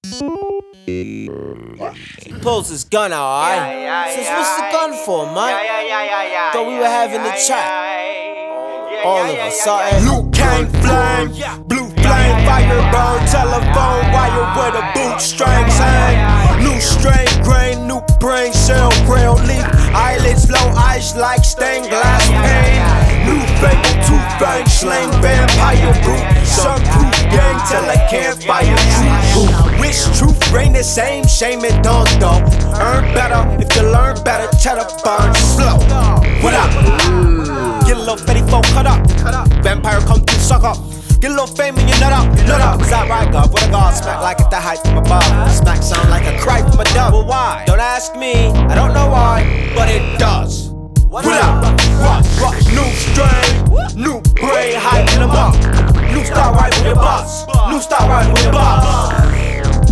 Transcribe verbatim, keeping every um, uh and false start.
He pulls his gun out, alright? Yeah, yeah, Says, yeah, what's the gun for, man? Yeah, yeah, yeah, yeah, yeah. Thought we were having a chat. All of a sudden, Luke came flame, blue flame, fire burn, telephone wire where the bootstrings hang. New strain, grain, new brain cell, braille leak, eyelids low, eyes like stained glass pane. New fake, two fang, slang, vampire brute, sunproof gang, tell a campfire truth. Which truth reign the same, shame it don't though. Earn better if you learn better, cheddar burn slow. What up? Get a little Fetty folk cut up. Vampire come through, suck up. Get a little fame in your nut up, nut up. Cause I ride up with a guard smack like at the height from above. Smack sound like a cry from a dove. Well, why? Don't ask me, I don't know why, but it does. What up? What? What? New strain, new brain, hype in them up. New style right with your boss. New style right with your boss.